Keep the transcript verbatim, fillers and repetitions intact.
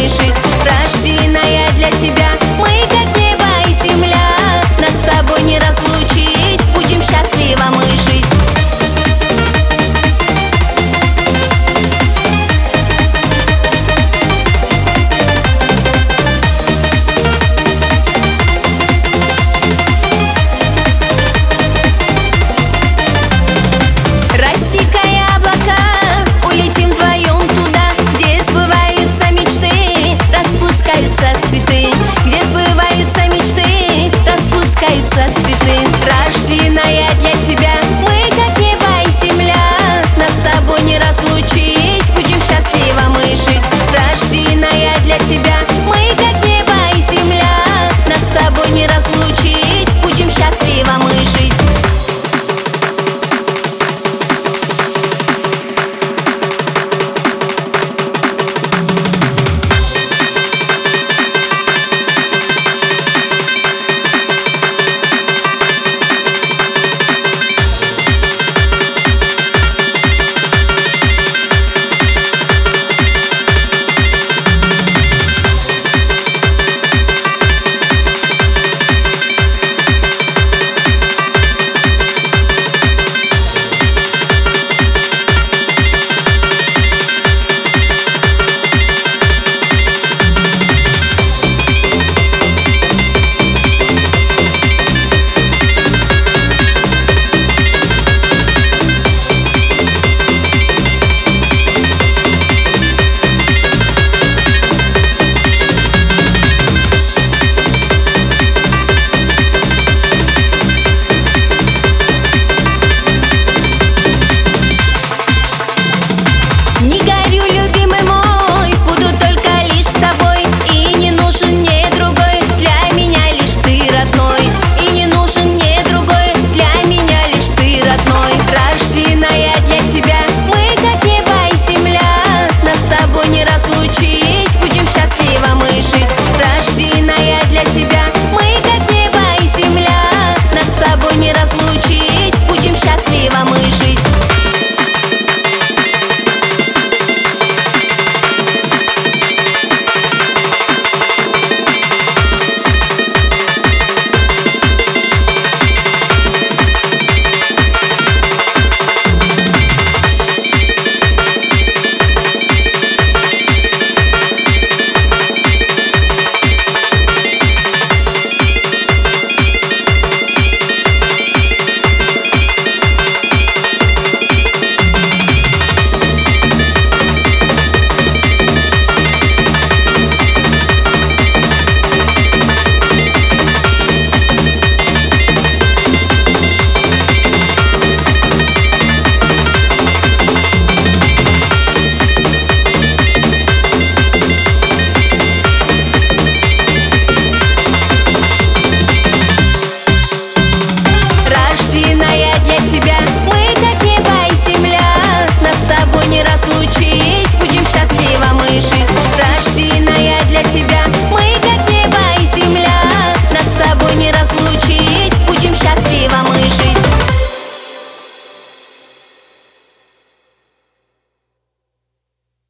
жить. Рожденная для тебя, мы как небо и земля. Нас с тобой не разлучить, будем счастливо мы жить. Цветы, где сбываются мечты, распускаются цветы. Рожденная для тебя, мы как небо и земля. Нас с тобой не разлучить, будем счастливо мы жить. Рожденная для тебя, мы как небо и земля. Нас с тобой не разлучить, будем счастливо мы жить. Будем счастливо мы жить. Рожденная для тебя, мы как небо и земля. Нас с тобой не разлучить, будем счастливо мы жить. Не разлучить, будем счастливо мы жить. Рожденная для тебя, мы как небо и земля. Нас с тобой не разлучить.